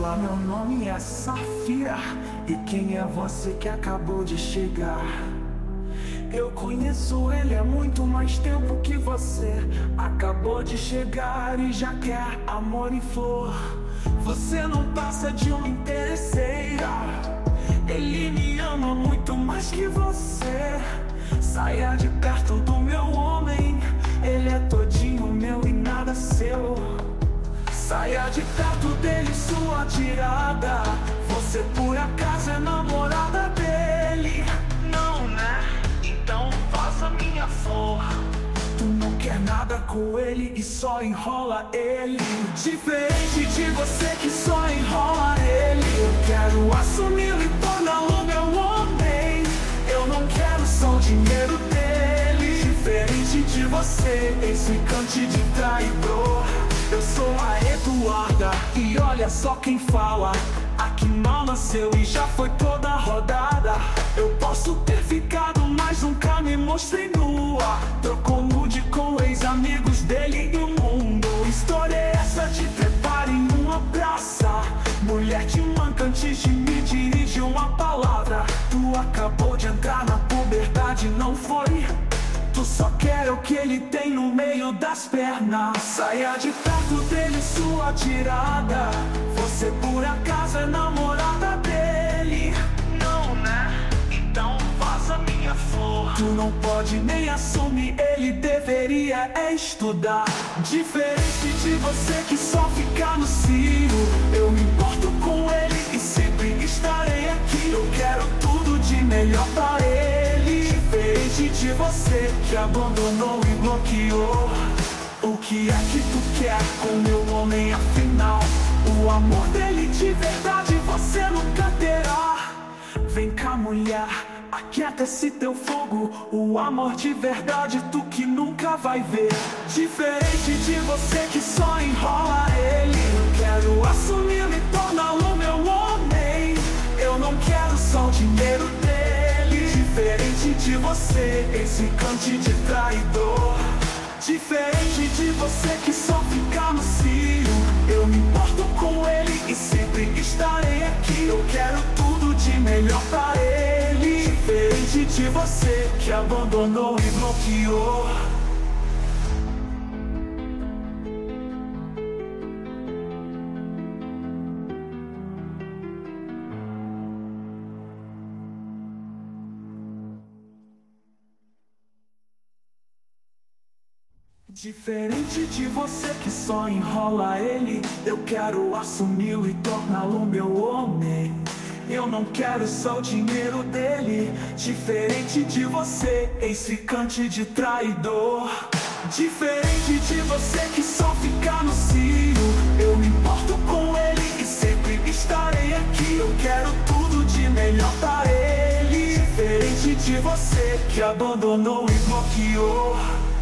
Olá, meu nome é Safira. E quem é você que acabou de chegar? Eu conheço ele há muito mais tempo que você. Acabou de chegar e já quer amor e flor. Você não passa de uma interesseira. Ele me ama muito mais que você. Saia de perto do meu homem. Ele é todinho meu e nada seu. Saia de perto dele, sua tirada. Você por acaso é namorada dele? Não, né? Então faça minha flor. Tu não quer nada com ele e só enrola ele. Diferente de você que só enrola ele. Eu quero assumi-lo e torná-lo meu homem. Eu não quero só o dinheiro dele. Diferente de você, esse cante de traidor. Eu sou a Eduarda e olha só quem fala. Aqui mal nasceu e já foi toda rodada. Eu posso ter ficado, mas nunca me mostrei nua. Trocou nude com ex-amigos dele e o mundo. História é essa de trepar em uma praça. Mulher te manca antes de me dirigir uma palavra. Tu acabou de entrar na puberdade, não foi? Tu só quer o que ele tem no meio das pernas. Saia de perto dele, sua tirada. Você por acaso é namorada dele? Não, né? Então faça minha flor. Tu não pode nem assumir, ele deveria estudar. Diferente de você que só fica no cio. Eu me importo com ele e sempre estarei aqui. Eu quero tudo de melhor pra ele. Diferente de você que abandonou e bloqueou. O que é que tu quer com meu homem afinal? O amor dele de verdade você nunca terá. Vem cá, mulher, aquieta esse teu fogo. O amor de verdade tu que nunca vai ver. Diferente de você que só enrola ele. Eu quero assumir e torná-lo meu homem. Eu não quero só o dinheiro dele. Diferente de você, esse cante de traidor. Diferente de você que só fica no cio. Eu me importo com ele e sempre estarei aqui. Eu quero tudo de melhor pra ele. Diferente de você que abandonou e bloqueou. Diferente de você que só enrola ele. Eu quero assumi-lo e torná-lo meu homem. Eu não quero só o dinheiro dele. Diferente de você, esse cante de traidor. Diferente de você que só fica no cio. Eu me importo com ele e sempre estarei aqui. Eu quero tudo de melhor pra ele. Diferente de você que abandonou e bloqueou.